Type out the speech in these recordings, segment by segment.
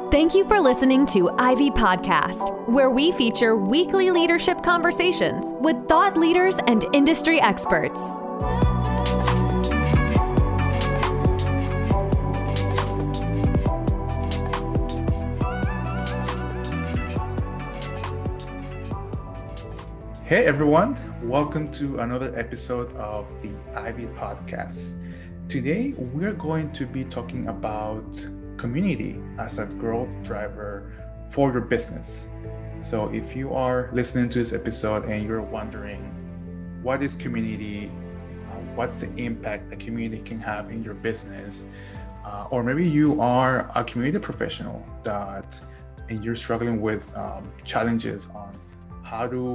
Thank you for listening to Ivy Podcast, where we feature weekly leadership conversations with thought leaders and industry experts. Hey everyone, welcome to another episode of the Ivy Podcast. Today we're going to be talking about community as a growth driver for your business. So if you are listening to this episode and you're wondering what is community, what's the impact a community can have in your business, or maybe you are a community professional and you're struggling with challenges on how to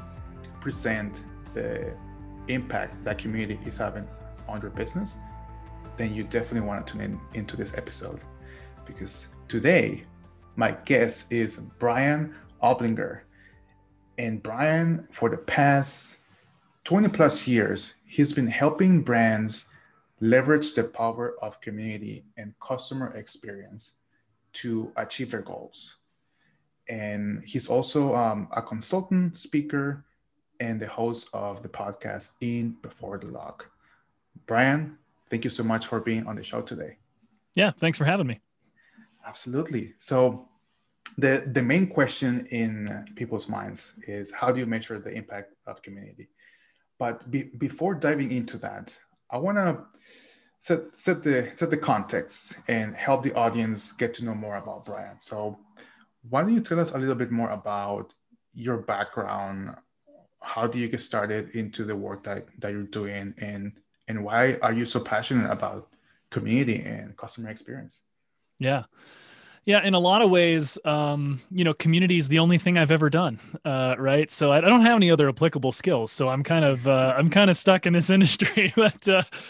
present the impact that community is having on your business, then you definitely want to tune into this episode. Because today, my guest is Brian Oblinger. And Brian, for the past 20 plus years, he's been helping brands leverage the power of community and customer experience to achieve their goals. And he's also a consultant, speaker, and the host of the podcast In Before the Lock. Brian, thank you so much for being on the show today. Yeah, thanks for having me. Absolutely. So the main question in people's minds is, how do you measure the impact of community? But before diving into that, I want to set the context and help the audience get to know more about Brian. So why don't you tell us a little bit more about your background? How do you get started into the work that you're doing, and why are you so passionate about community and customer experience? Yeah. In a lot of ways, community is the only thing I've ever done. Right. So I don't have any other applicable skills. So I'm kind of stuck in this industry, but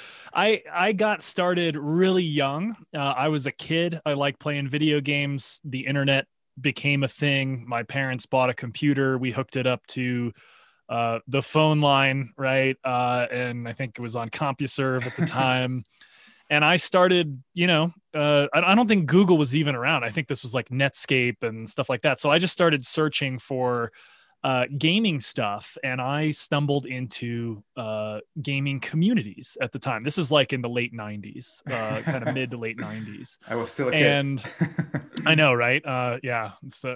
I got started really young. I was a kid. I liked playing video games. The internet became a thing. My parents bought a computer. We hooked it up to the phone line, right? And I think it was on CompuServe at the time. And I started, I don't think Google was even around. I think this was like Netscape and stuff like that. So I just started searching for gaming stuff, and I stumbled into gaming communities at the time. This is like in the late 90s, kind of mid to late 90s. I was still a kid. And I know, right? Yeah.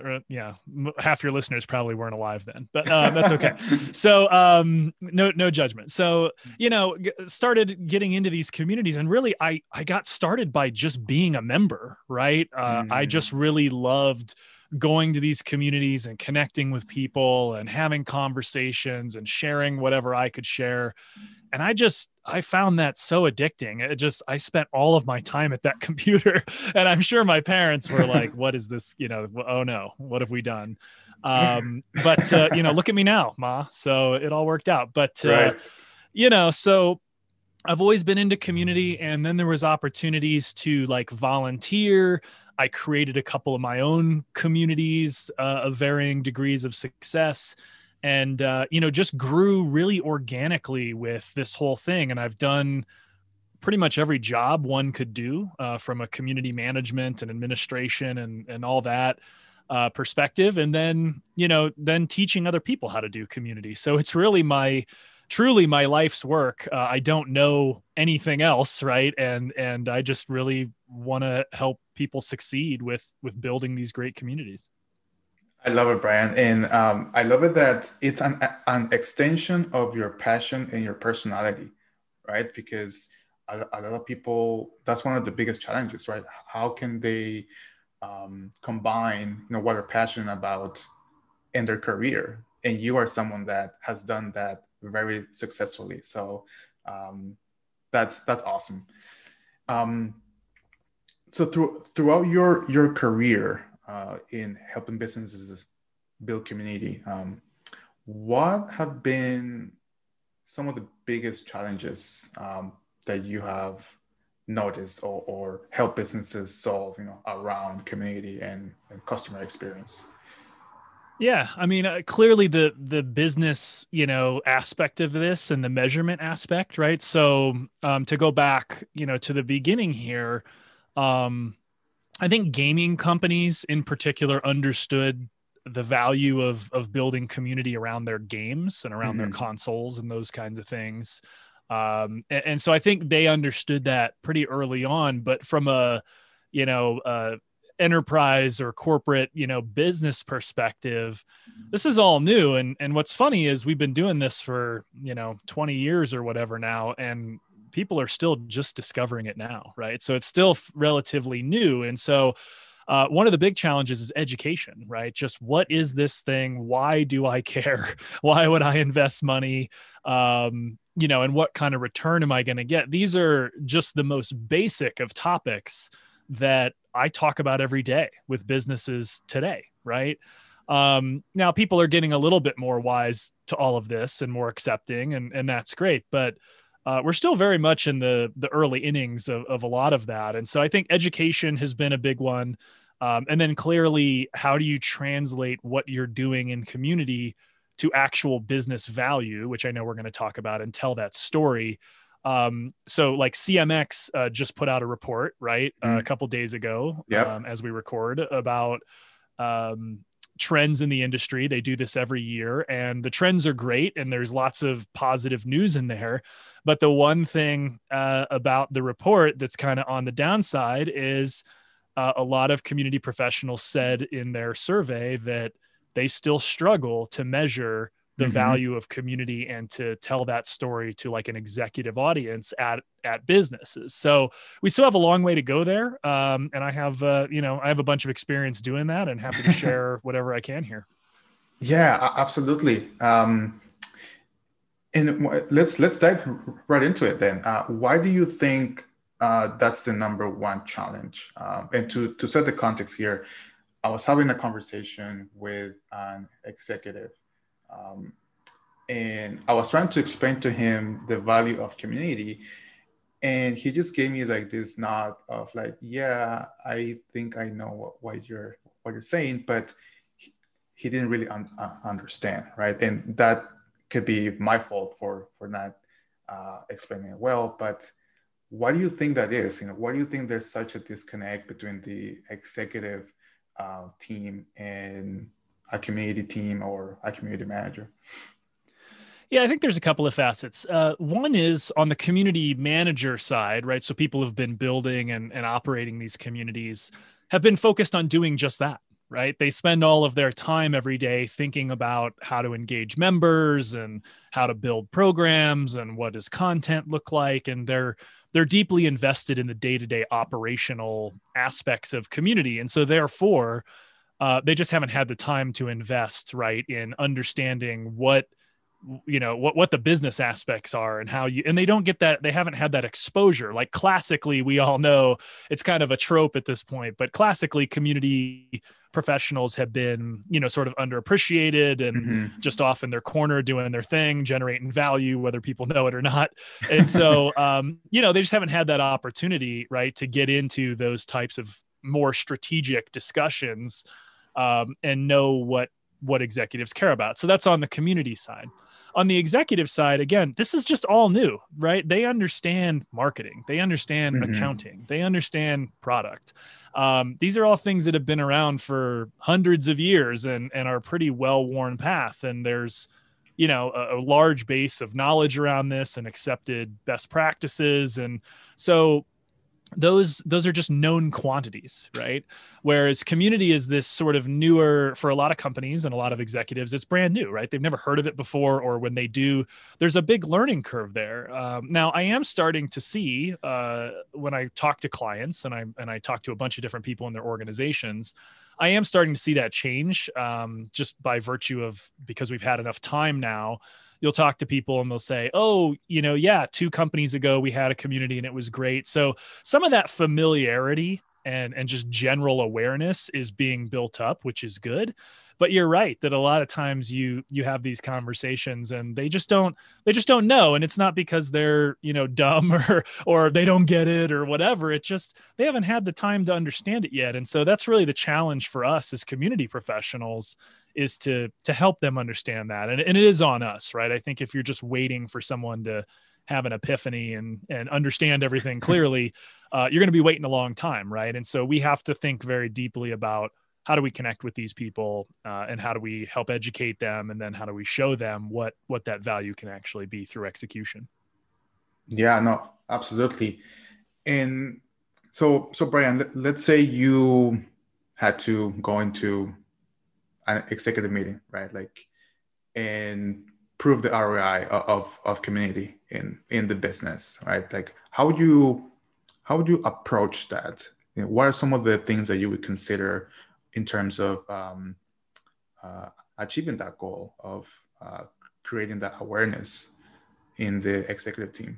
Half your listeners probably weren't alive then, but that's okay. So no judgment. So, started getting into these communities, and really I got started by just being a member, right? I just really loved going to these communities and connecting with people and having conversations and sharing whatever I could share. And I found that so addicting. I spent all of my time at that computer, and I'm sure my parents were like, what is this? Oh no, what have we done? But look at me now, Ma. So it all worked out. But, right. So I've always been into community, and then there was opportunities to like volunteer. I created a couple of my own communities of varying degrees of success, and, just grew really organically with this whole thing. And I've done pretty much every job one could do from a community management and administration and all that perspective. And then, then teaching other people how to do community. So it's really truly my life's work. I don't know anything else, right? And I just really want to help people succeed with building these great communities. I love it, Brian. And I love it that it's an extension of your passion and your personality, right? Because a lot of people, that's one of the biggest challenges, right? How can they combine, what they're passionate about in their career? And you are someone that has done that very successfully. So that's awesome. So throughout your career in helping businesses build community, what have been some of the biggest challenges that you have noticed or help businesses solve, around community and customer experience? Yeah. I mean, clearly the business, aspect of this and the measurement aspect, right? So to go back, to the beginning here, I think gaming companies in particular understood the value of building community around their games and around their consoles and those kinds of things. And so I think they understood that pretty early on, but from a, enterprise or corporate, business perspective, this is all new. And what's funny is we've been doing this for, 20 years or whatever now, and people are still just discovering it now. Right. So it's still relatively new. And so one of the big challenges is education, right? Just what is this thing? Why do I care? Why would I invest money? And what kind of return am I going to get? These are just the most basic of topics that I talk about every day with businesses today, right? Now people are getting a little bit more wise to all of this and more accepting, and that's great. But we're still very much in the early innings of a lot of that. And so I think education has been a big one. And then clearly, how do you translate what you're doing in community to actual business value, which I know we're going to talk about, and tell that story. So like CMX just put out a report, right, a couple days ago, as we record, about trends in the industry. They do this every year, and the trends are great, and there's lots of positive news in there. But the one thing about the report that's kind of on the downside is a lot of community professionals said in their survey that they still struggle to measure the value of community and to tell that story to like an executive audience at businesses. So we still have a long way to go there. And I have, I have a bunch of experience doing that, and happy to share whatever I can here. Yeah, absolutely. And let's dive right into it then. Why do you think that's the number one challenge? And to set the context here, I was having a conversation with an executive, and I was trying to explain to him the value of community, and he just gave me like this nod of like, yeah, I think I know what you're saying, but he didn't really understand, right? And that could be my fault for not explaining it well. But why do you think that is? Why do you think there's such a disconnect between the executive team and a community team or a community manager? Yeah, I think there's a couple of facets. One is on the community manager side, right? So people have been building and operating these communities have been focused on doing just that, right? They spend all of their time every day thinking about how to engage members and how to build programs and what does content look like. And they're deeply invested in the day-to-day operational aspects of community. And so therefore, they just haven't had the time to invest, right, in understanding what the business aspects are and and they don't get that. They haven't had that exposure. Like classically, we all know it's kind of a trope at this point, but classically community professionals have been, sort of underappreciated and just off in their corner doing their thing, generating value, whether people know it or not. And so, they just haven't had that opportunity, right, to get into those types of more strategic discussions and know what executives care about. So that's on the community side. On the executive side, again, this is just all new, right? They understand marketing. They understand accounting. They understand product. These are all things that have been around for hundreds of years and are pretty well-worn path. And there's, a large base of knowledge around this and accepted best practices. And so those are just known quantities, right? Whereas community is this sort of newer for a lot of companies and a lot of executives. It's brand new, right? They've never heard of it before, or when they do, there's a big learning curve there. Now, I am starting to see when I talk to clients and I talk to a bunch of different people in their organizations, I am starting to see that change just by virtue of because we've had enough time now. You'll talk to people and they'll say, oh, 2 companies ago, we had a community and it was great. So some of that familiarity and just general awareness is being built up, which is good. But you're right that a lot of times you have these conversations and they just don't know. And it's not because they're, dumb or they don't get it or whatever. It's just, they haven't had the time to understand it yet. And so that's really the challenge for us as community professionals, is to help them understand that. And it is on us, right? I think if you're just waiting for someone to have an epiphany and understand everything clearly, you're going to be waiting a long time, right? And so we have to think very deeply about how do we connect with these people, and how do we help educate them, and then how do we show them what that value can actually be through execution. Yeah, no, absolutely. And so Brian, let's say you had to go into an executive meeting, right? Like, and prove the ROI of community in the business, right? Like, how would you approach that? You know, what are some of the things that you would consider in terms of achieving that goal of creating that awareness in the executive team?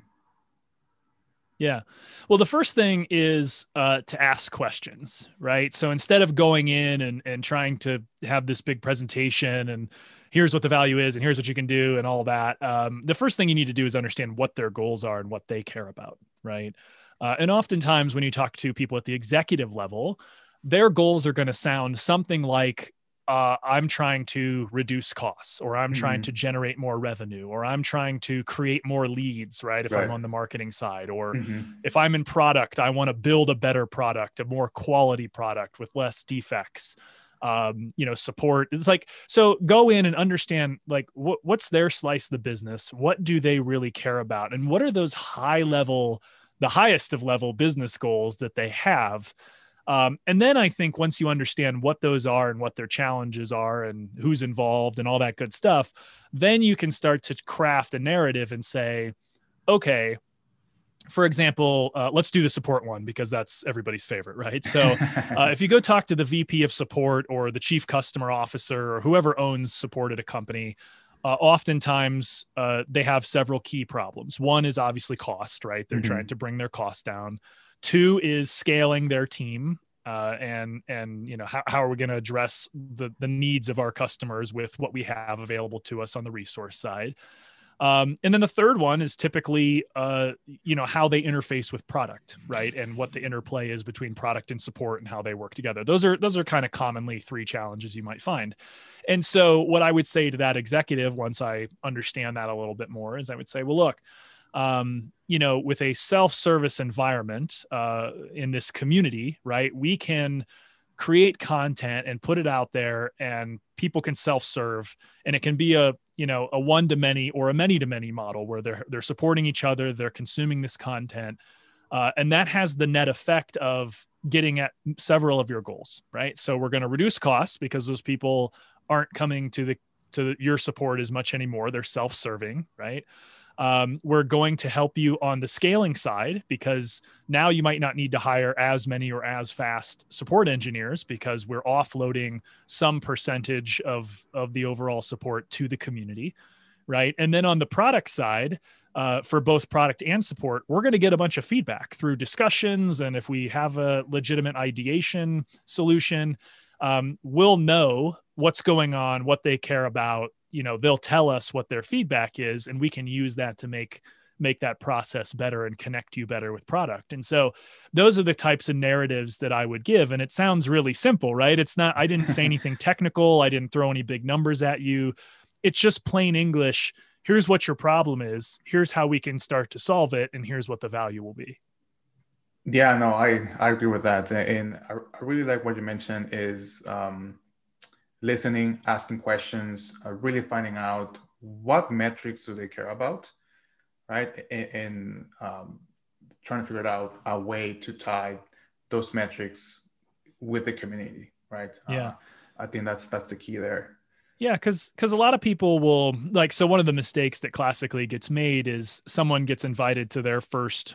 Yeah. Well, the first thing is to ask questions, right? So instead of going in and trying to have this big presentation and here's what the value is and here's what you can do and all that, the first thing you need to do is understand what their goals are and what they care about, right? And oftentimes when you talk to people at the executive level, their goals are going to sound something like, I'm trying to reduce costs, or I'm trying to generate more revenue, or I'm trying to create more leads, right? If I'm on the marketing side, or if I'm in product, I want to build a better product, a more quality product with less defects, support. It's like, so go in and understand, like, what's their slice of the business? What do they really care about? And what are those the highest of level business goals that they have? And then I think once you understand what those are and what their challenges are and who's involved and all that good stuff, then you can start to craft a narrative and say, okay, for example, let's do the support one because that's everybody's favorite, right? So if you go talk to the VP of support or the chief customer officer or whoever owns support at a company, oftentimes they have several key problems. One is obviously cost, right? They're trying to bring their costs down. Two is scaling their team, and how are we going to address the needs of our customers with what we have available to us on the resource side. And then the third one is typically how they interface with product, right? And what the interplay is between product and support and how they work together. Those are kind of commonly three challenges you might find. And so what I would say to that executive, once I understand that a little bit more, is I would say, well, look, with a self-service environment in this community, right, we can create content and put it out there and people can self-serve, and it can be a one-to-many or a many-to-many model where they're supporting each other, they're consuming this content. And that has the net effect of getting at several of your goals, right? So we're going to reduce costs because those people aren't coming to your support as much anymore. They're self-serving, right? We're going to help you on the scaling side because now you might not need to hire as many or as fast support engineers because we're offloading some percentage of the overall support to the community, right? And then on the product side, for both product and support, we're going to get a bunch of feedback through discussions. And if we have a legitimate ideation solution, we'll know what's going on, what they care about. They'll tell us what their feedback is, and we can use that to make that process better and connect you better with product. And so those are the types of narratives that I would give. And it sounds really simple, right? It's not, I didn't say anything technical. I didn't throw any big numbers at you. It's just plain English. Here's what your problem is. Here's how we can start to solve it. And here's what the value will be. Yeah, no, I agree with that. And I really like what you mentioned is, listening, asking questions, really finding out what metrics do they care about, right? And trying to figure out a way to tie those metrics with the community, right? Yeah. I think that's the key there. Yeah, because a lot of people will, like, so one of the mistakes that classically gets made is someone gets invited to their first,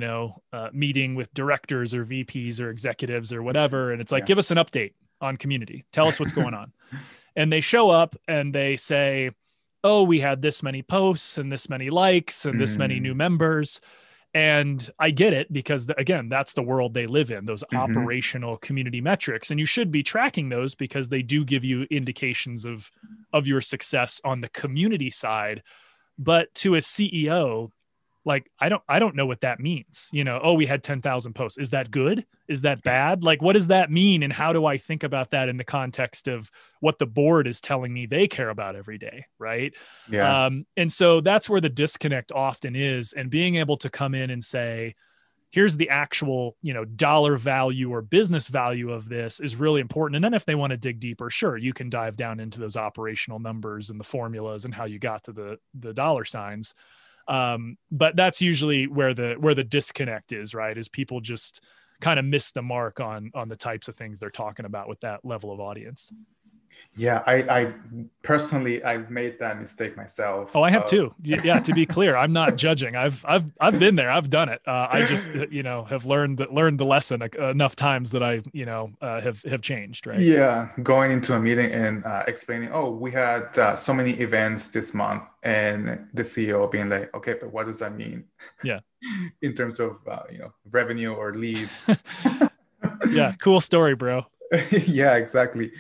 meeting with directors or VPs or executives or whatever. And it's like, give us an update on community. Tell us what's going on. And they show up and they say, oh, we had this many posts and this many likes and this many new members. And I get it because, again, that's the world they live in, those operational community metrics. And you should be tracking those because they do give you indications of your success on the community side. But to a CEO, like, I don't know what that means. Oh, we had 10,000 posts. Is that good? Is that bad? Like, what does that mean? And how do I think about that in the context of what the board is telling me they care about every day? Right. Yeah. And so that's where the disconnect often is. And being able to come in and say, here's the actual, dollar value or business value of this is really important. And then if they want to dig deeper, sure, you can dive down into those operational numbers and the formulas and how you got to the dollar signs. But that's usually where the disconnect is, right? Is people just kind of miss the mark on the types of things they're talking about with that level of audience. Yeah, I personally, I've made that mistake myself. Oh, I have too. Yeah, to be clear, I'm not judging. I've been there. I've done it. I just have learned the lesson enough times that I have changed. Right. Yeah, going into a meeting and explaining, oh, we had so many events this month, and the CEO being like, okay, but what does that mean? Yeah. In terms of revenue or lead. Yeah, cool story, bro. Yeah, exactly.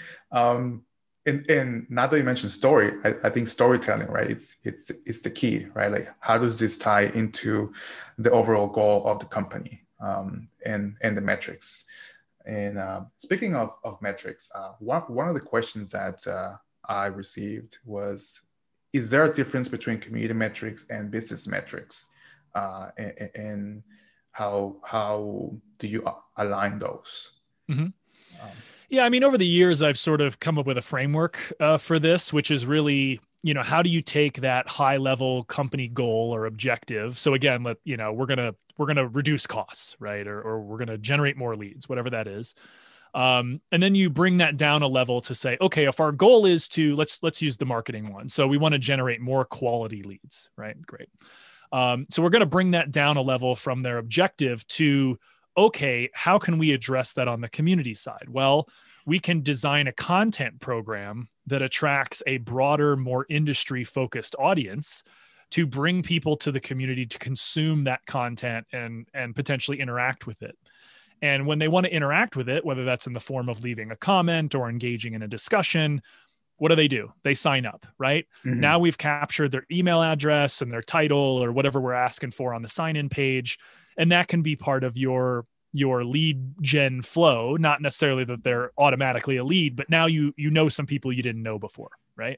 And now that you mentioned story, I think storytelling, right? It's the key, right? Like, how does this tie into the overall goal of the company, and the metrics? And speaking of metrics, one of the questions that I received was, is there a difference between community metrics and business metrics? And how do you align those? Mm-hmm. Yeah, I mean, over the years, I've sort of come up with a framework for this, which is really, how do you take that high level company goal or objective? So again, we're gonna reduce costs, right? Or we're gonna generate more leads, whatever that is. And then you bring that down a level to say, okay, if our goal is to let's use the marketing one. So we want to generate more quality leads, right? Great. So we're going to bring that down a level from their objective to, okay, how can we address that on the community side? Well, we can design a content program that attracts a broader, more industry-focused audience to bring people to the community to consume that content and potentially interact with it. And when they want to interact with it, whether that's in the form of leaving a comment or engaging in a discussion, what do? They sign up, right? Mm-hmm. Now we've captured their email address and their title or whatever we're asking for on the sign-in page. And that can be part of your lead gen flow, not necessarily that they're automatically a lead, but now you know some people you didn't know before, right?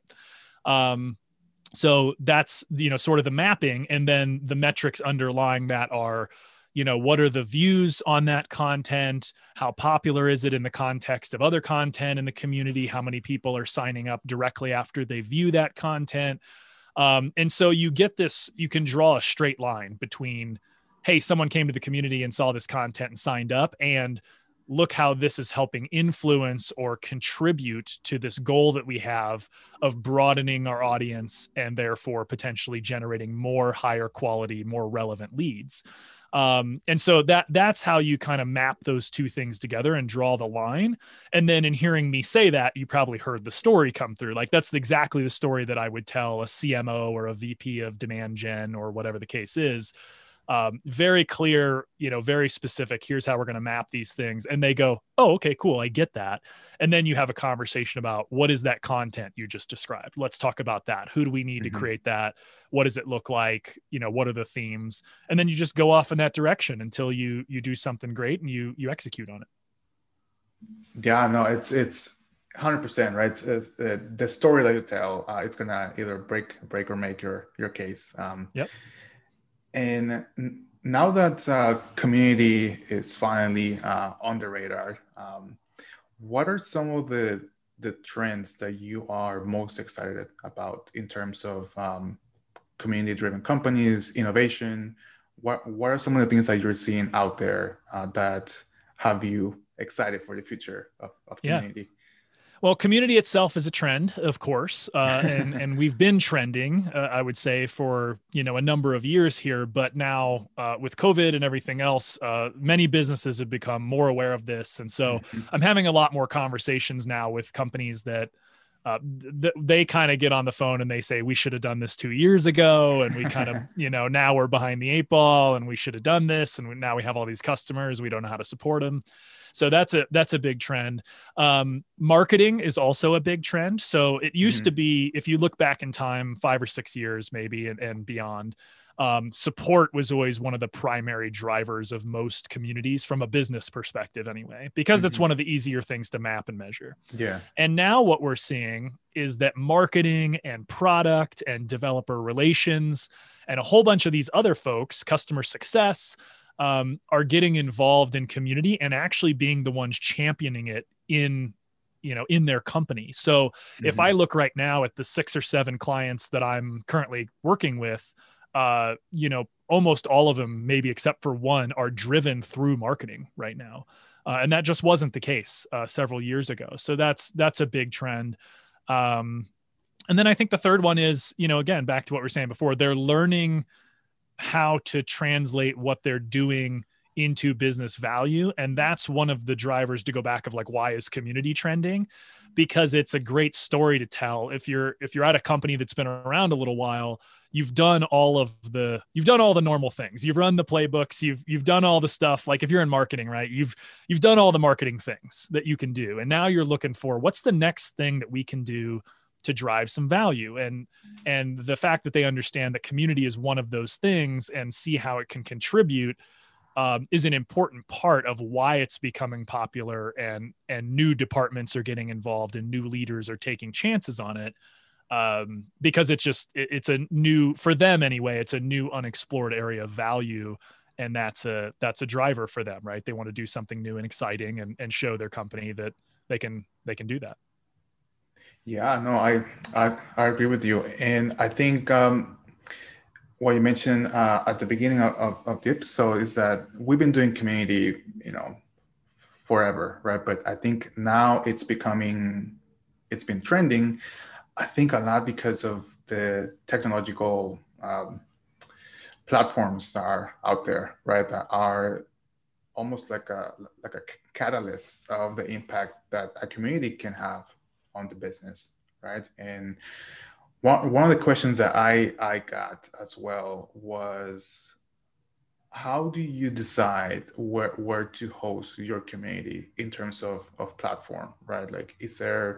So that's, sort of the mapping. And then the metrics underlying that are, what are the views on that content? How popular is it in the context of other content in the community? How many people are signing up directly after they view that content? And so you get this, you can draw a straight line between, hey, someone came to the community and saw this content and signed up, and look how this is helping influence or contribute to this goal that we have of broadening our audience and therefore potentially generating more higher quality, more relevant leads. And so that's how you kind of map those two things together and draw the line. And then in hearing me say that, you probably heard the story come through. Like, that's exactly the story that I would tell a CMO or a VP of demand gen or whatever the case is. Very clear, very specific. Here's how we're going to map these things. And they go, oh, okay, cool. I get that. And then you have a conversation about, what is that content you just described? Let's talk about that. Who do we need to create that? What does it look like? What are the themes? And then you just go off in that direction until you do something great and you execute on it. Yeah, no, it's 100%, right? The story that you tell, it's going to either break or make your case. Yep. And now that community is finally on the radar, what are some of the trends that you are most excited about in terms of community-driven companies, innovation? What are some of the things that you're seeing out there that have you excited for the future of community? Yeah. Well, community itself is a trend, of course, and we've been trending, I would say, for a number of years here. But now with COVID and everything else, many businesses have become more aware of this, and so I'm having a lot more conversations now with companies that they kind of get on the phone and they say, we should have done this 2 years ago, and we kind of now we're behind the 8 ball, and we should have done this, and now we have all these customers, we don't know how to support them. So that's a big trend. Marketing is also a big trend. So it used to be, if you look back in time, 5 or 6 years maybe and beyond, Support was always one of the primary drivers of most communities from a business perspective anyway, because it's one of the easier things to map and measure. Yeah. And now what we're seeing is that marketing and product and developer relations and a whole bunch of these other folks, customer success, are getting involved in community and actually being the ones championing it in their company. So if I look right now at the 6 or 7 clients that I'm currently working with, almost all of them, maybe except for one, are driven through marketing right now. And that just wasn't the case several years ago. So that's a big trend. And then I think the third one is, again, back to what we were saying before, they're learning how to translate what they're doing into business value. And that's one of the drivers to go back of like, why is community trending? Because it's a great story to tell. If you're at a company that's been around a little while, you've done all the normal things. You've run the playbooks. You've done all the stuff. Like if you're in marketing, right? You've done all the marketing things that you can do. And now you're looking for what's the next thing that we can do to drive some value. And the fact that they understand that community is one of those things and see how it can contribute is an important part of why it's becoming popular, and new departments are getting involved and new leaders are taking chances on it. Because it's a new, for them anyway, it's a new unexplored area of value. And that's a driver for them, right? They want to do something new and exciting and show their company that they can do that. Yeah, no, I agree with you. And I think what you mentioned at the beginning of the episode is that we've been doing community, forever, right? But I think now it's been trending, I think a lot because of the technological platforms that are out there, right? That are almost like a catalyst of the impact that a community can have on the business, right? And one of the questions that I got as well was, how do you decide where to host your community in terms of platform, right? Like, is there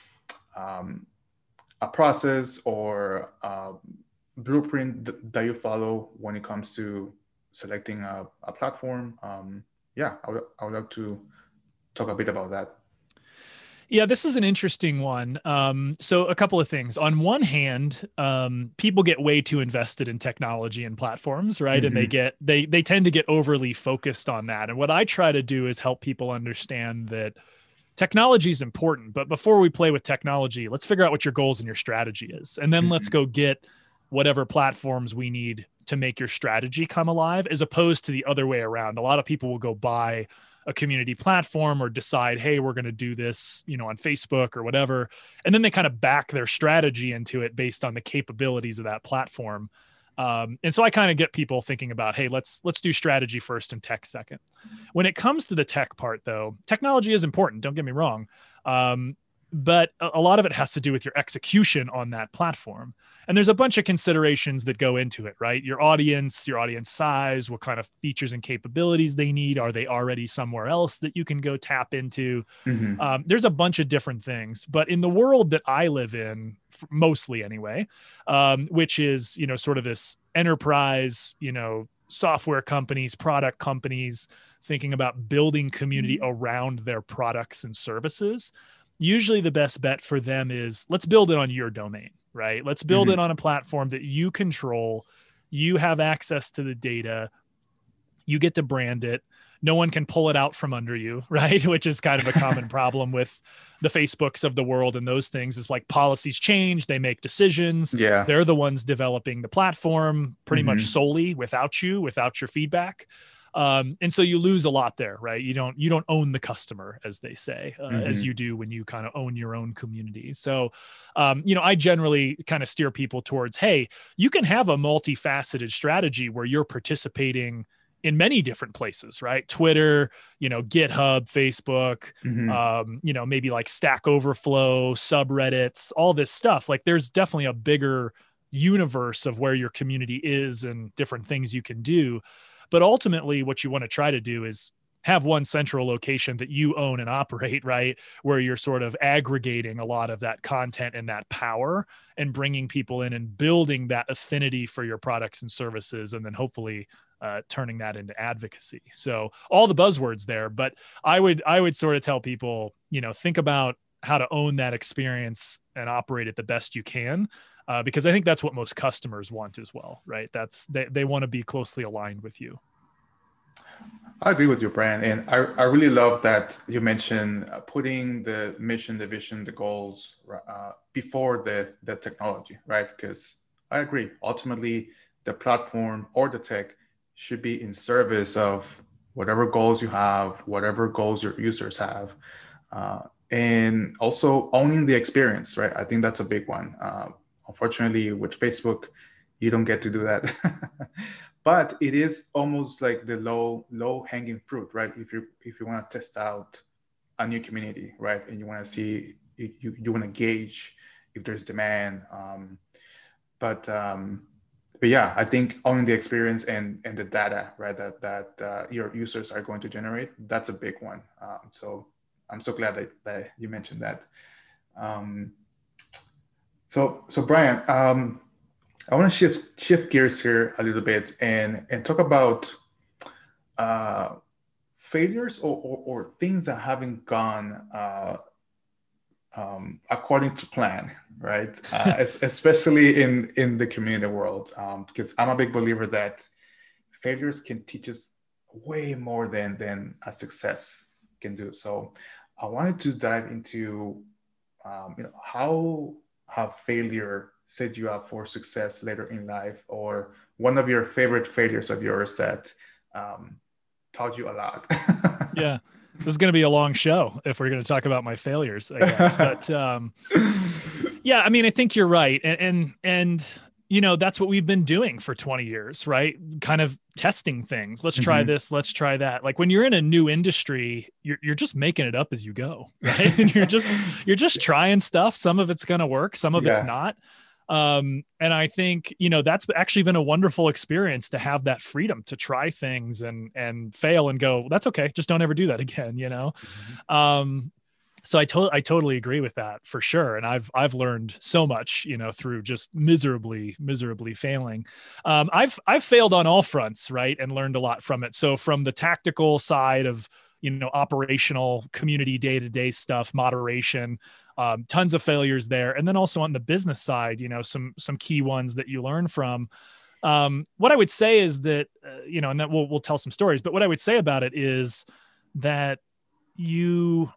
a process or a blueprint that you follow when it comes to selecting a platform? I would love to talk a bit about that. Yeah, this is an interesting one. So a couple of things. On one hand, people get way too invested in technology and platforms, right? And they tend to get overly focused on that. And what I try to do is help people understand that technology is important, but before we play with technology, let's figure out what your goals and your strategy is. And then let's go get whatever platforms we need to make your strategy come alive, as opposed to the other way around. A lot of people will go buy a community platform or decide, hey, we're going to do this, on Facebook or whatever. And then they kind of back their strategy into it based on the capabilities of that platform. And so I kind of get people thinking about, hey, let's do strategy first and tech second. When it comes to the tech part, though, technology is important. Don't get me wrong. But a lot of it has to do with your execution on that platform. And there's a bunch of considerations that go into it, right? Your audience size, what kind of features and capabilities they need. Are they already somewhere else that you can go tap into? There's a bunch of different things. But in the world that I live in, mostly anyway, which is, sort of this enterprise, software companies, product companies thinking about building community around their products and services. Usually the best bet for them is, let's build it on your domain, right? Let's build it on a platform that you control. You have access to the data. You get to brand it. No one can pull it out from under you, right? Which is kind of a common problem with the Facebooks of the world and those things. Is like policies change. They make decisions. Yeah. They're the ones developing the platform pretty much solely without your feedback. And so you lose a lot there, right? You don't own the customer, as they say, as you do when you kind of own your own community. So, I generally kind of steer people towards, hey, you can have a multifaceted strategy where you're participating in many different places, right? Twitter, GitHub, Facebook, maybe like Stack Overflow, subreddits, all this stuff. Like there's definitely a bigger universe of where your community is and different things you can do. But ultimately, what you want to try to do is have one central location that you own and operate, right? Where you're sort of aggregating a lot of that content and that power and bringing people in and building that affinity for your products and services. And then hopefully turning that into advocacy. So all the buzzwords there, but I would sort of tell people, think about how to own that experience and operate it the best you can. Because I think that's what most customers want as well, right? They want to be closely aligned with you. I agree with you, Brian. And I really love that you mentioned putting the mission, the vision, the goals before the technology, right? Because I agree. Ultimately, the platform or the tech should be in service of whatever goals you have, whatever goals your users have. And also owning the experience, right? I think that's a big one. Unfortunately, with Facebook, you don't get to do that. But it is almost like the low hanging fruit, right? If you want to test out a new community, right, and you want to see, you want to gauge if there's demand. But yeah, I think owning the experience and the data, right, that your users are going to generate, that's a big one. So I'm so glad that you mentioned that. So Brian, I want to shift gears here a little bit and talk about failures or things that haven't gone according to plan, right? Especially in the community world, because I'm a big believer that failures can teach us way more than a success can do. So I wanted to dive into how have failure set you up for success later in life, or one of your favorite failures of yours that taught you a lot. Yeah, this is going to be a long show if we're going to talk about my failures, I guess. But yeah, I mean, I think you're right, and that's what we've been doing for 20 years, right? Kind of testing things. Let's try this. Let's try that. Like when you're in a new industry, you're just making it up as you go, right? And you're just trying stuff. Some of it's going to work, some of it's not. And I think, that's actually been a wonderful experience to have that freedom to try things and fail and go, that's okay. Just don't ever do that again, So I totally agree with that for sure. And I've learned so much, through just miserably failing. I've failed on all fronts, right? And learned a lot from it. So from the tactical side of, operational community, day-to-day stuff, moderation, tons of failures there. And then also on the business side, some key ones that you learn from. What I would say is that, and then we'll tell some stories, but what I would say about it is that you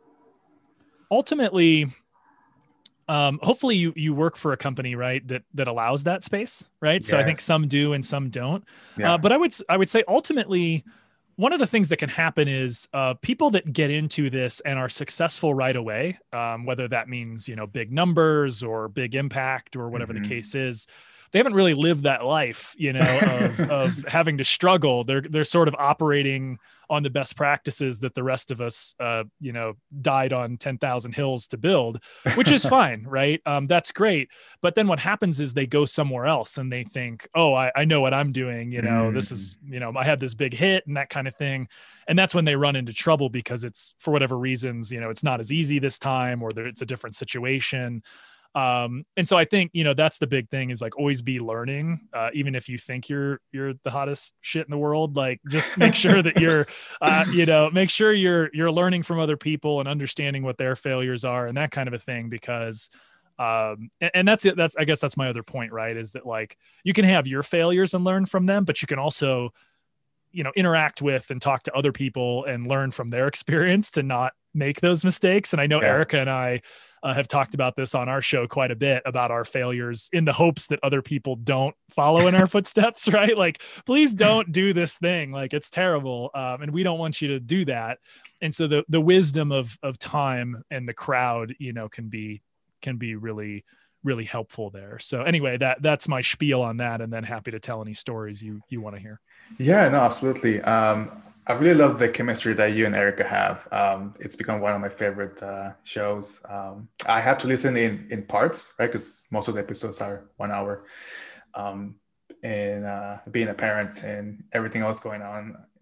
ultimately, hopefully you work for a company, right, that allows that space, right? Yes. So I think some do and some don't. Yeah. But I would say ultimately, one of the things that can happen is people that get into this and are successful right away, whether that means, big numbers or big impact or whatever the case is, they haven't really lived that life, of having to struggle. They're sort of operating on the best practices that the rest of us, died on 10,000 hills to build, which is fine. Right. That's great. But then what happens is they go somewhere else and they think, oh, I know what I'm doing. This is, I had this big hit and that kind of thing. And that's when they run into trouble because it's, for whatever reasons, it's not as easy this time, or it's a different situation. And so I think, that's the big thing is like always be learning, even if you think you're the hottest shit in the world, like just make sure that you're, make sure you're learning from other people and understanding what their failures are and that kind of a thing, because, and that's it. I guess that's my other point, right? Is that like, you can have your failures and learn from them, but you can also, interact with and talk to other people and learn from their experience to not make those mistakes. And I know Erica and I have talked about this on our show quite a bit about our failures in the hopes that other people don't follow in our footsteps, right? Like, please don't do this thing. Like, it's terrible. And we don't want you to do that. And so the wisdom of time and the crowd, can be really, really helpful there. So anyway, that's my spiel on that. And then happy to tell any stories you want to hear. Yeah, no, absolutely. I really love the chemistry that you and Erica have. It's become one of my favorite shows. I have to listen in parts, right? Because most of the episodes are 1 hour. And being a parent and everything else going on,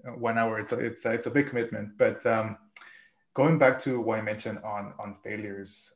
1 hour, it's a big commitment. But going back to what I mentioned on failures,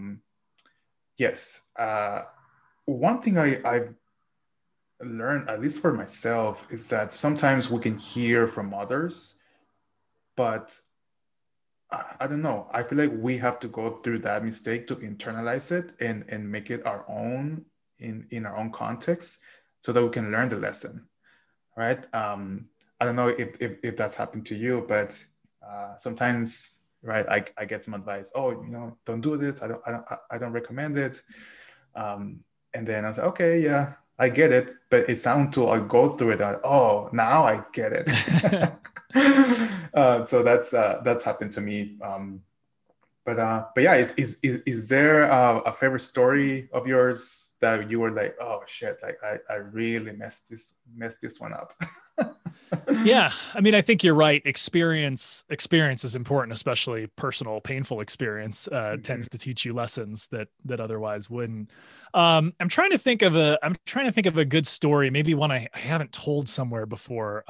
yes, one thing I've learned, at least for myself, is that sometimes we can hear from others, but I don't know. I feel like we have to go through that mistake to internalize it and make it our own in our own context, so that we can learn the lesson, right? I don't know if that's happened to you, but sometimes, right, I get some advice. Oh, don't do this. I don't recommend it. And then I was like, okay, yeah, I get it. But it's not until I go through it, oh, now I get it. So that's happened to me. But yeah, is there a favorite story of yours that you were like, oh shit, like I really messed this one up? Yeah, I mean, I think you're right. Experience is important, especially personal, painful experience tends to teach you lessons that otherwise wouldn't. I'm trying to think of a good story, maybe one I haven't told somewhere before.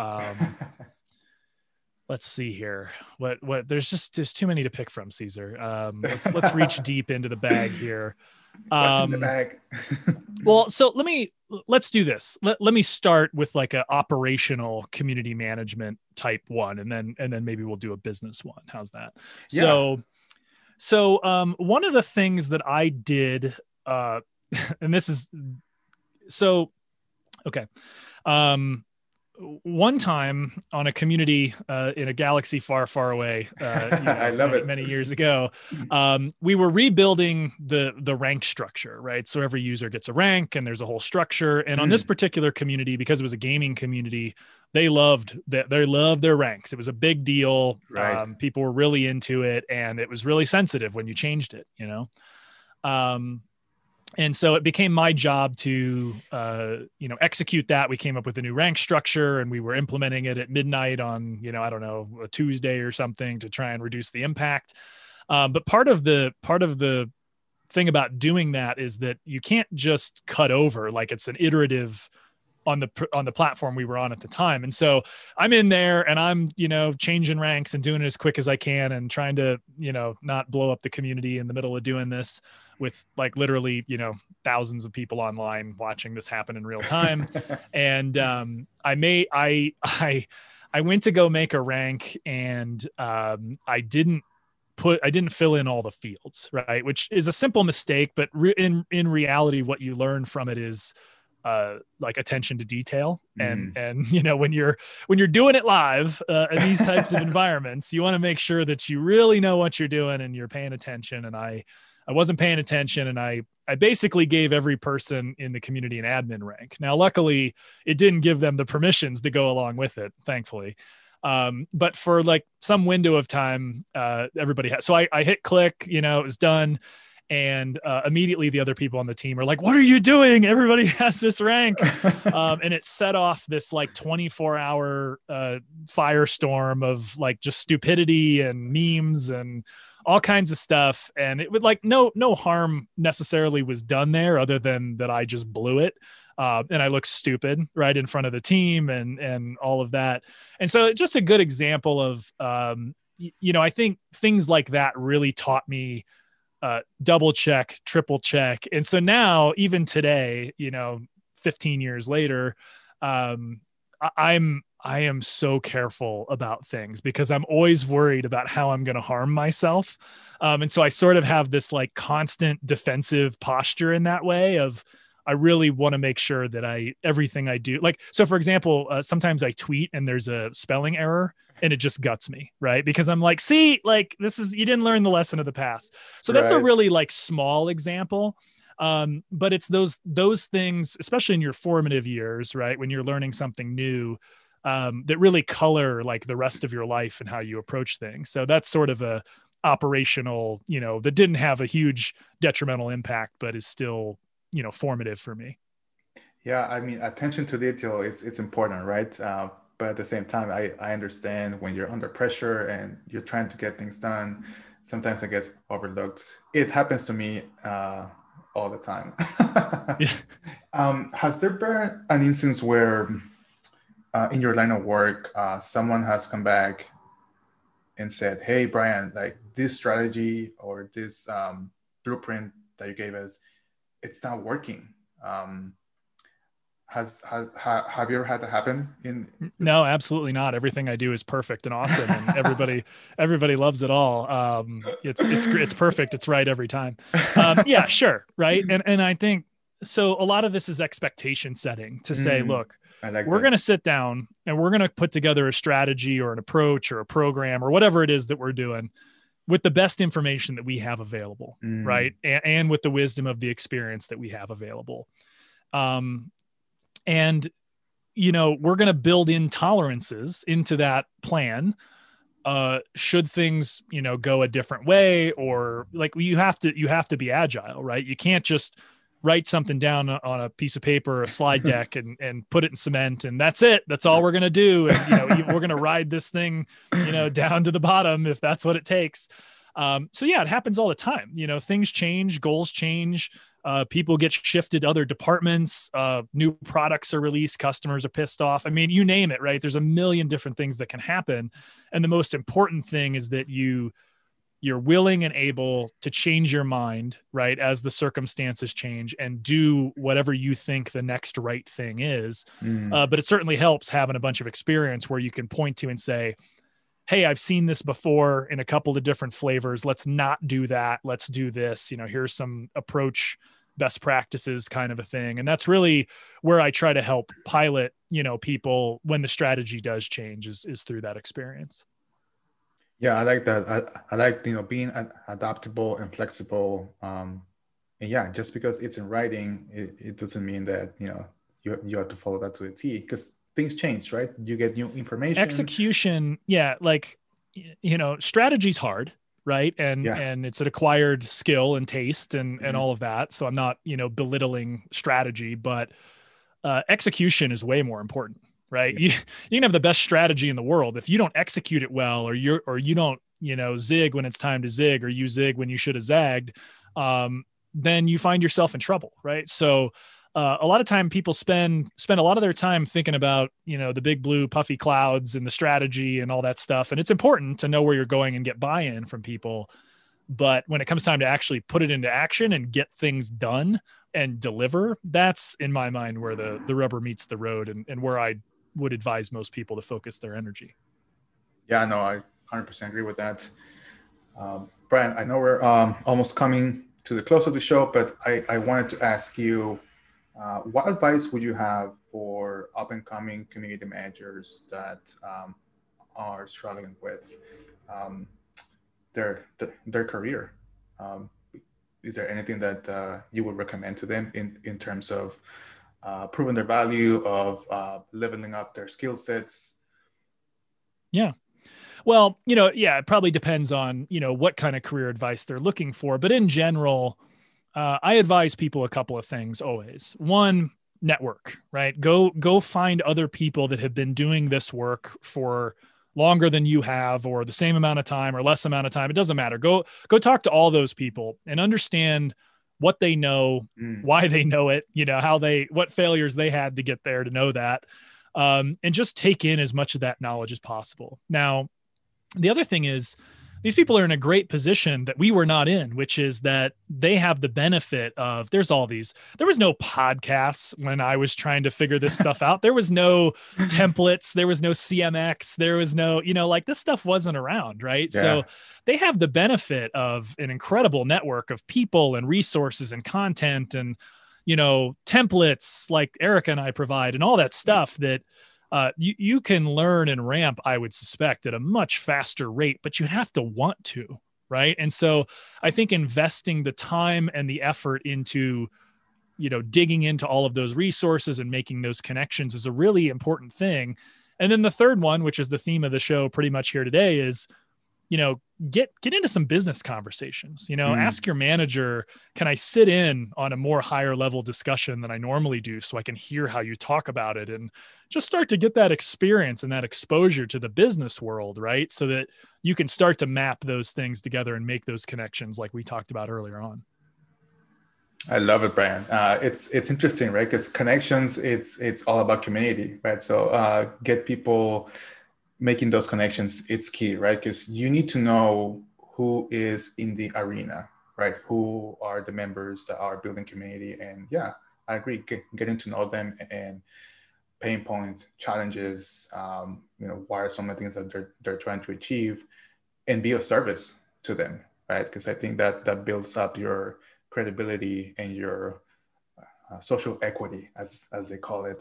Let's see here. What there's too many to pick from, Caesar. Let's reach deep into the bag here. What's in the bag? Well, so let's do this. Let me start with like a operational community management type one, and then maybe we'll do a business one. How's that? Yeah. So one of the things that I did, and this is so okay. One time on a community in a galaxy far, far away, I love it. Many years ago, we were rebuilding the rank structure, right? So every user gets a rank, and there's a whole structure. And on this particular community, because it was a gaming community, they loved their ranks. It was a big deal. Right. People were really into it, and it was really sensitive when you changed it, And so it became my job to, execute that. We came up with a new rank structure, and we were implementing it at midnight on, I don't know, a Tuesday or something to try and reduce the impact. But part of the thing about doing that is that you can't just cut over, like it's an iterative on the platform we were on at the time. And so I'm in there and I'm, changing ranks and doing it as quick as I can and trying to, not blow up the community in the middle of doing this with like literally, thousands of people online watching this happen in real time. And I went to go make a rank, and I didn't fill in all the fields, right? Which is a simple mistake, but in reality, what you learn from it is like attention to detail. And when you're doing it live in these types of environments, you want to make sure that you really know what you're doing and you're paying attention. And I wasn't paying attention, and I basically gave every person in the community an admin rank. Now, luckily, it didn't give them the permissions to go along with it, thankfully. But for like some window of time, everybody had. So I hit click, it was done. And immediately the other people on the team are like, what are you doing? Everybody has this rank. And it set off this like 24-hour firestorm of like just stupidity and memes and all kinds of stuff. And it would like no harm necessarily was done there, other than that I just blew it. And I looked stupid right in front of the team and all of that. And so just a good example of, I think things like that really taught me double check, triple check. And so now, even today, 15 years later, I am so careful about things because I'm always worried about how I'm going to harm myself. And so I sort of have this like constant defensive posture in that way of, I really want to make sure that everything I do, like, so for example, sometimes I tweet and there's a spelling error and it just guts me, right? Because I'm like, see, like you didn't learn the lesson of the past. So that's a really like small example. But it's those things, especially in your formative years, right? When you're learning something new, that really color like the rest of your life and how you approach things. So that's sort of a operational, that didn't have a huge detrimental impact, but is still, formative for me. Yeah. I mean, attention to detail it's important, right? But at the same time, I understand when you're under pressure and you're trying to get things done, sometimes it gets overlooked. It happens to me all the time. Yeah. Has there been an instance where in your line of work, someone has come back and said, "Hey, Brian, like this strategy or this blueprint that you gave us, it's not working." Have you ever had that happen? No, absolutely not. Everything I do is perfect and awesome, and everybody loves it all. It's perfect. It's right every time. Yeah, sure, right. And I think so. A lot of this is expectation setting to say, look, we're going to sit down and we're going to put together a strategy or an approach or a program or whatever it is that we're doing with the best information that we have available, right, and with the wisdom of the experience that we have available. And, we're going to build in tolerances into that plan. Should things, go a different way, or like you have to be agile, right? You can't just write something down on a piece of paper or a slide deck and put it in cement and that's it. That's all we're going to do. And, we're going to ride this thing, down to the bottom if that's what it takes. So yeah, it happens all the time. Things change, goals change. People get shifted to other departments, new products are released, customers are pissed off. I mean, you name it, right? There's a million different things that can happen. And the most important thing is that you're willing and able to change your mind, right, as the circumstances change and do whatever you think the next right thing is. But it certainly helps having a bunch of experience where you can point to and say, hey, I've seen this before in a couple of different flavors. Let's not do that. Let's do this. Here's some approach best practices kind of a thing. And that's really where I try to help pilot, people when the strategy does change is through that experience. Yeah, I like that. I like, being adaptable and flexible. And yeah, just because it's in writing, it doesn't mean that, you have to follow that to the T, because things change, right? You get new information. Execution. Yeah. Like, strategy's hard, right? And it's an acquired skill and taste and all of that. So I'm not, belittling strategy, but execution is way more important, right? Yeah. You can have the best strategy in the world. If you don't execute it well, or you don't, zig when it's time to zig, or you zig when you should have zagged, then you find yourself in trouble, right? So a lot of time people spend a lot of their time thinking about, the big blue puffy clouds and the strategy and all that stuff. And it's important to know where you're going and get buy-in from people. But when it comes time to actually put it into action and get things done and deliver, that's in my mind where the rubber meets the road and where I would advise most people to focus their energy. Yeah, no, I 100% agree with that. Brian, I know we're almost coming to the close of the show, but I wanted to ask you, what advice would you have for up-and-coming community managers that are struggling with their career? Is there anything that you would recommend to them in terms of proving their value, of leveling up their skill sets? Yeah. Well, it probably depends on, what kind of career advice they're looking for. But in general, I advise people a couple of things always. One, network, right? Go find other people that have been doing this work for longer than you have, or the same amount of time or less amount of time. It doesn't matter. Go talk to all those people and understand what they know, why they know it, what failures they had to get there to know that. And just take in as much of that knowledge as possible. Now, the other thing is, these people are in a great position that we were not in, which is that they have the benefit of, there was no podcasts when I was trying to figure this stuff out. There was no templates. There was no CMX. There was no, this stuff wasn't around. Right. Yeah. So they have the benefit of an incredible network of people and resources and content and, templates like Erica and I provide and all that stuff that, you can learn and ramp, I would suspect, at a much faster rate, but you have to want to, right? And so I think investing the time and the effort into, digging into all of those resources and making those connections is a really important thing. And then the third one, which is the theme of the show pretty much here today, is, get into some business conversations, ask your manager, can I sit in on a more higher level discussion than I normally do so I can hear how you talk about it, and just start to get that experience and that exposure to the business world, right? So that you can start to map those things together and make those connections like we talked about earlier on. I love it, Brian. It's interesting, right? Because connections, it's all about community, right? So get people making those connections. It's key, right? Because you need to know who is in the arena, right? Who are the members that are building community? And yeah, I agree. Getting to know them and pain points, challenges, what are some of the things that they're trying to achieve, and be of service to them, right? Because I think that builds up your credibility and your social equity, as they call it.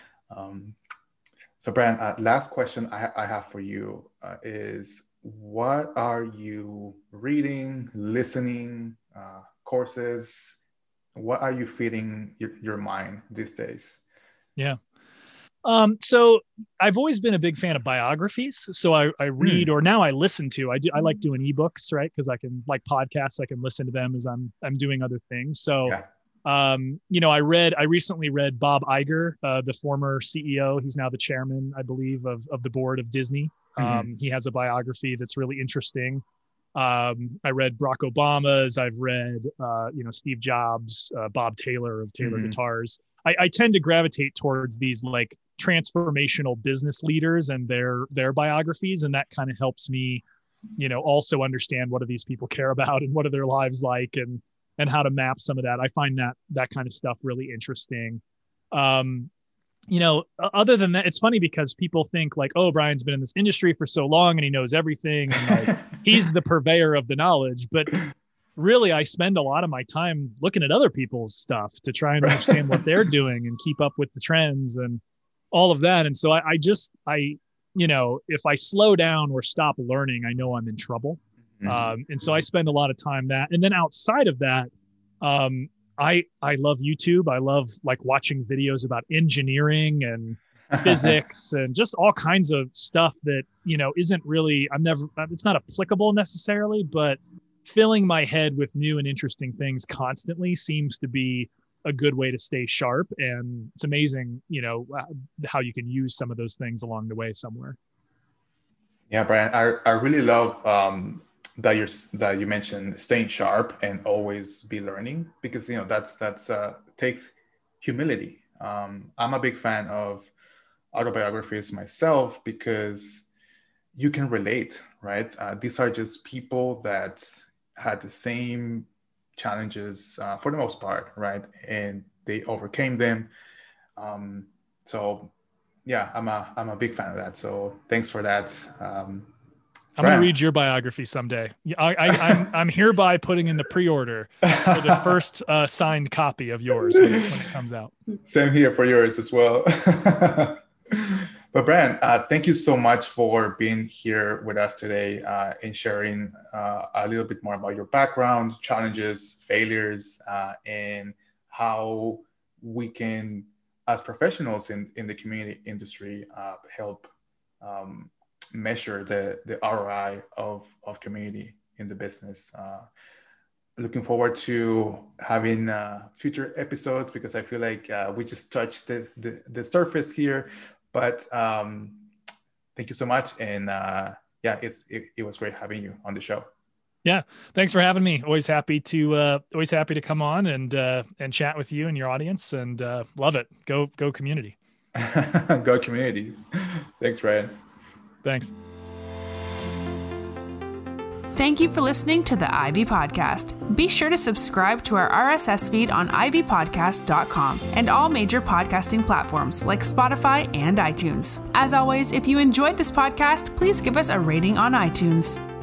So Brian, last question I have for you is, what are you reading, listening, courses? What are you feeding your mind these days? Yeah. So I've always been a big fan of biographies. So I read, or now I listen to. I like doing ebooks, right? Because I can, like podcasts, I can listen to them as I'm doing other things. So, I recently read Bob Iger, the former CEO. He's now the chairman, I believe, of the board of Disney. He has a biography that's really interesting. I read Barack Obama's. I've read, Steve Jobs, Bob Taylor of Taylor Guitars. I tend to gravitate towards these like transformational business leaders and their biographies. And that kind of helps me, also understand what do these people care about and what are their lives like and how to map some of that. I find that kind of stuff really interesting. Other than that, it's funny because people think like, oh, Brian's been in this industry for so long and he knows everything. And like, he's the purveyor of the knowledge, but really, I spend a lot of my time looking at other people's stuff to try and understand what they're doing and keep up with the trends and all of that. And so if I slow down or stop learning, I know I'm in trouble. And so I spend a lot of time that. And then outside of that, I love YouTube. I love like watching videos about engineering and physics and just all kinds of stuff that, isn't really, it's not applicable necessarily, but filling my head with new and interesting things constantly seems to be a good way to stay sharp. And it's amazing, how you can use some of those things along the way somewhere. Yeah, Brian, I really love that you mentioned staying sharp and always be learning, because, that's takes humility. I'm a big fan of autobiographies myself because you can relate, right? These are just people that had the same challenges for the most part, right? And they overcame them. So yeah, I'm a big fan of that. So thanks for that. I'm going to read your biography someday. I'm hereby putting in the pre-order for the first signed copy of yours when it comes out. Same here for yours as well. But Brian, thank you so much for being here with us today and sharing a little bit more about your background, challenges, failures, and how we can, as professionals in the community industry, help measure the ROI of community in the business. Looking forward to having future episodes, because I feel like we just touched the surface here. But thank you so much. And it was great having you on the show. Yeah. Thanks for having me. Always happy to come on and chat with you and your audience, and love it. Go community. Go community. Thanks, Ryan. Thanks. Thank you for listening to the Ivy Podcast. Be sure to subscribe to our RSS feed on ivypodcast.com and all major podcasting platforms like Spotify and iTunes. As always, if you enjoyed this podcast, please give us a rating on iTunes.